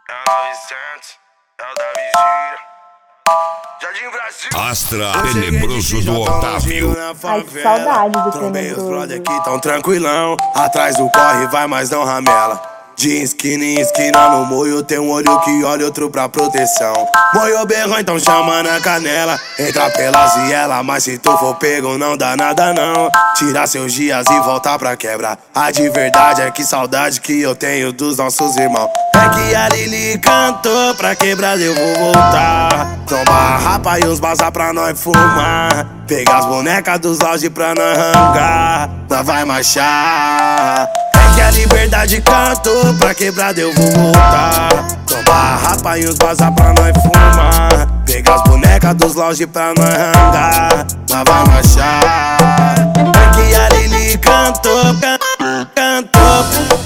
É o 900, é o da Vigília. Jardim Brasil. Astra Tenebroso do Otávio. Ai, que saudade do Trombei os Tenebroso. brother que tão tranquilão. Atrás do corre vai, mas não ramela. De esquina em esquina no moio tem um olho que olha, outro pra proteção. Moio berrão, então chama na canela. Entra pelas vielas, mas se tu for pego não dá nada não. Tira seus dias e volta pra quebra. A de verdade é que saudade que eu tenho dos nossos irmãos. É que a Lili cantou, pra quebrar eu vou voltar. Tomar a rapa e uns baza pra nós fumar. Pegar as bonecas dos lounge pra nós rangar. Nós vai marchar. É que a liberdade cantou, pra quebrada eu vou voltar. Tomar a rapa e uns baza pra nós fumar. Pegar as bonecas dos lounge pra nós rangar. Nós vai marchar. É que a Lili cantou, cantou.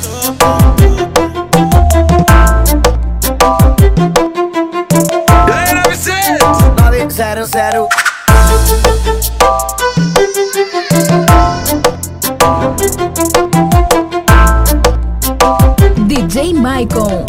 E aí, 900? 900. DJ Maicon.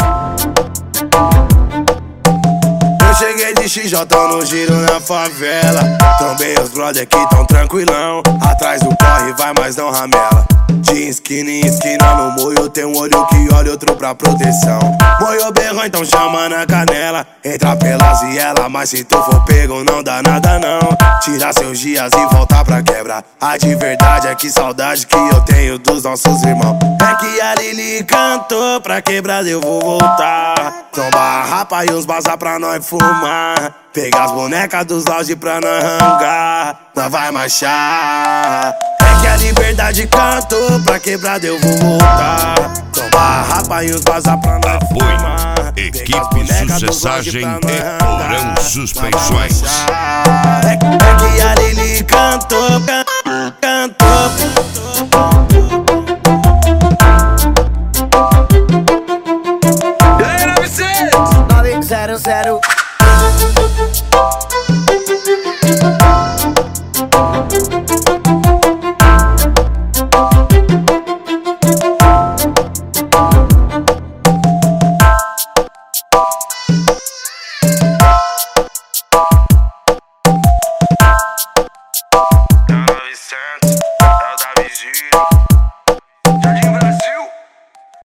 Eu cheguei de XJ no giro na favela. Trombei os brother que tão tranquilão. Atrás do corre vai, mas não ramela. De esquina em esquina no moio tem um olho que olha, outro pra proteção. Moio berrão, então chama na canela. Entra pelas vielas, mas se tu for pego não dá nada não. Tira seus dias e volta pra quebra. A de verdade é que saudade que eu tenho dos nossos irmãos. É que a Lili cantou, pra quebrada eu vou voltar. Tomar a rapa e uns baza pra nós fumar. Pegar as bonecas dos lounge pra nós rangar. Nós vai marchar. É que a liberdade cantou, pra quebrada eu vou voltar. Tomar a rapa e uns baza pra nós fumar. Apoio, equipe Sucessagem e Porão Suspensões. É que a Lili cantou, cantou.